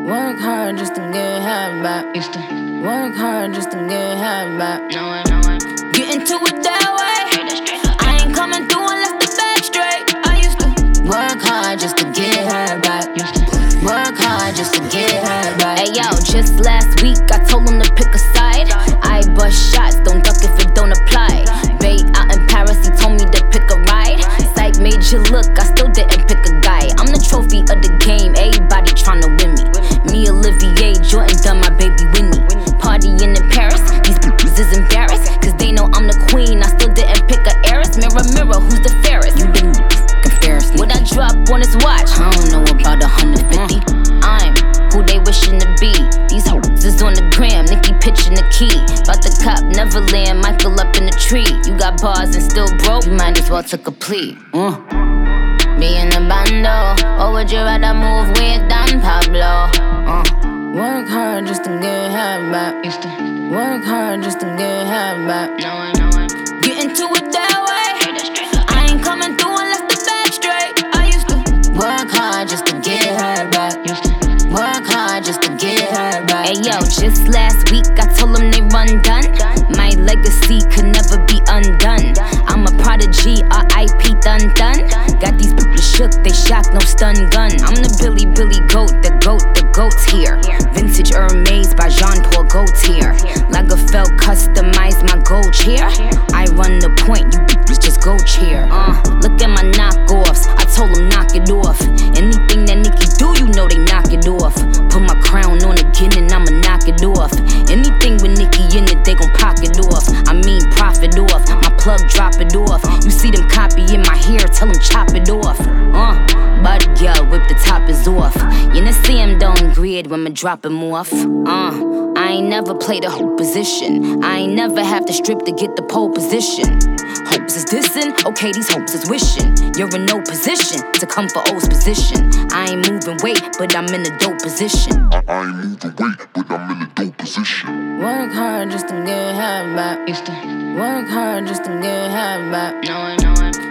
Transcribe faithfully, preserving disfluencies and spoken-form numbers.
Work hard just to get half back. Used to work hard just to get half back. Know it, know it. Get into it that way. I ain't coming through unless the bag straight. I used to work hard just to get her back. Used to work hard just to get her back. Hey yo, just last week I told him to pick a side. I bust shots, don't duck if it don't apply. Bay out in Paris, he told me to pick a ride. Psych made you look, I still didn't pick a guy. I'm the trophy of the game, everybody tryna win me. Me, Olivier, Jordan done my baby Winnie. Partying in Paris, these bitches is embarrassed, cause they know I'm the queen, I still didn't pick a heiress. Mirror, mirror, who's the fairest? You the comparison. What I drop on his watch? I don't know about a hundred fifty. I'm who they wishing to be. These hoes is on the gram, Nicki pitching the key. About the cop, Neverland, Michael up in the tree. You got bars and still broke, you might as well took a plea. Uh. Be in the bando, or would you rather move with Don Pablo? Uh. Work hard just to get half back. Used to work hard just to get half back. Know it, know it. Get into it that way. I ain't coming through unless the bag straight. I used to work hard just to get her back. Used to work hard just to get her back. Hey yo, just last week I told them they run done. My legacy could never be undone. I'm a prodigy, R I P done done. Got these people shook, they shocked, no stun gun. I'm the Billy Billy goat, the goat, the goat's here. Vintage Hermes by Jean Paul Gaultier. Lagerfeld customized my gold chair. I run the point, you bitches just go cheer. Uh, look at my knockoffs, I told them knock it off. Anything that Nicki do, you know they knock it off. Put my crown on again and I'ma knock it off. Anything with Nicki in it, they gon' pocket off. I mean profit off, my plug drop it off. You see them copying my hair, tell them chop it off. Uh, but girl, whip the top is off. You know see him don't grid when me drop him off. Uh, I ain't never played a whole position. I ain't never have to strip to get the pole position. Hopes is dissing, okay these hopes is wishing. You're in no position to come for O's position. I ain't moving weight, but I'm in a dope position. I, I ain't moving weight, but I'm in a dope position. Work hard just to get half back. Used to work hard just to get half back. Know it, know it.